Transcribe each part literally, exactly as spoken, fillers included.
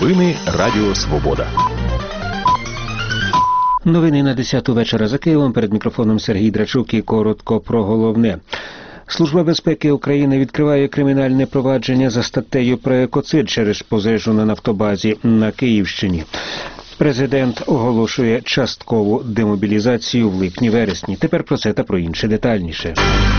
Новини Радіо Свобода. Новини на десяту вечора за Києвом. Перед мікрофоном Сергій Драчук і коротко про головне. Служба безпеки України відкриває кримінальне провадження за статтею про екоцид через пожежу на нафтобазі на Київщині. Президент оголошує часткову демобілізацію в липні-вересні. Тепер про це та про інше детальніше.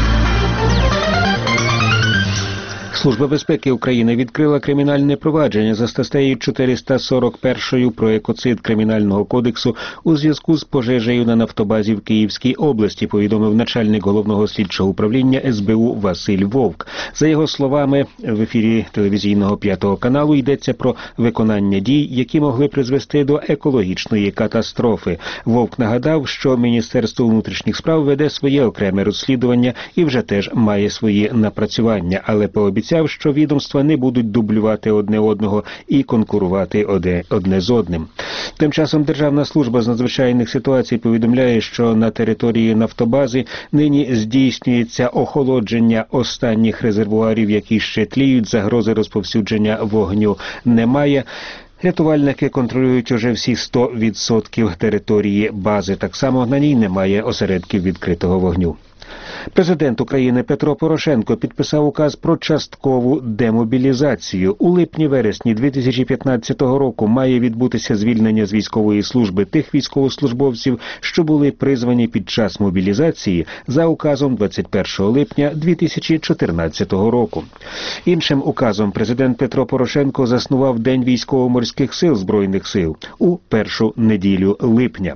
Служба безпеки України відкрила кримінальне провадження за статтею чотириста сорок один про екоцид Кримінального кодексу у зв'язку з пожежею на нафтобазі в Київській області, повідомив начальник Головного слідчого управління ес бе у Василь Вовк. За його словами, в ефірі телевізійного п'ятого каналу йдеться про виконання дій, які могли призвести до екологічної катастрофи. Вовк нагадав, що Міністерство внутрішніх справ веде своє окреме розслідування і вже теж має свої напрацювання, але пообіцяв, що відомства не будуть дублювати одне одного і конкурувати одне, одне з одним. Тим часом Державна служба з надзвичайних ситуацій повідомляє, що на території нафтобази нині здійснюється охолодження останніх резервуарів, які ще тліють, загрози розповсюдження вогню немає. Рятувальники контролюють уже всі сто відсотків території бази. Так само на ній немає осередків відкритого вогню. Президент України Петро Порошенко підписав указ про часткову демобілізацію. У липні-вересні дві тисячі п'ятнадцятого року має відбутися звільнення з військової служби тих військовослужбовців, що були призвані під час мобілізації за указом двадцять першого липня дві тисячі чотирнадцятого року. Іншим указом президент Петро Порошенко заснував День військово-морських сил Збройних сил у першу неділю липня.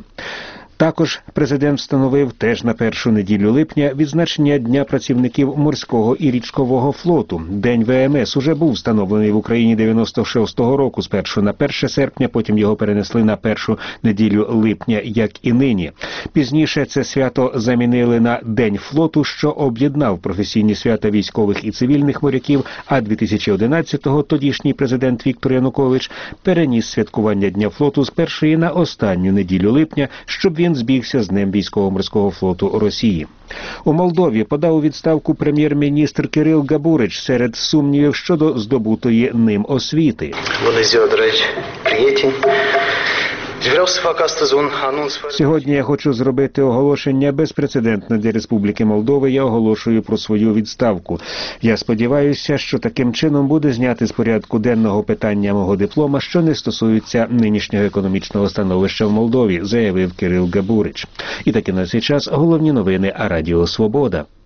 Також президент встановив теж на першу неділю липня відзначення Дня працівників морського і річкового флоту. День ве ем ес уже був встановлений в Україні дев'яносто шостого року, спершу на перше серпня, потім його перенесли на першу неділю липня, як і нині. Пізніше це свято замінили на День флоту, що об'єднав професійні свята військових і цивільних моряків, а дві тисячі одинадцятого тодішній президент Віктор Янукович переніс святкування Дня флоту з першої на останню неділю липня, щоб він збігся з Днем військово-морського флоту Росії. У Молдові подав у відставку прем'єр-міністр Кирил Габурич серед сумнівів щодо здобутої ним освіти. Сьогодні я хочу зробити оголошення безпрецедентне для Республіки Молдова. Я оголошую про свою відставку. Я сподіваюся, що таким чином буде зняти з порядку денного питання мого диплома, що не стосується нинішнього економічного становища в Молдові, заявив Кирил Габурич. І таки на цей час головні новини Радіо Свобода.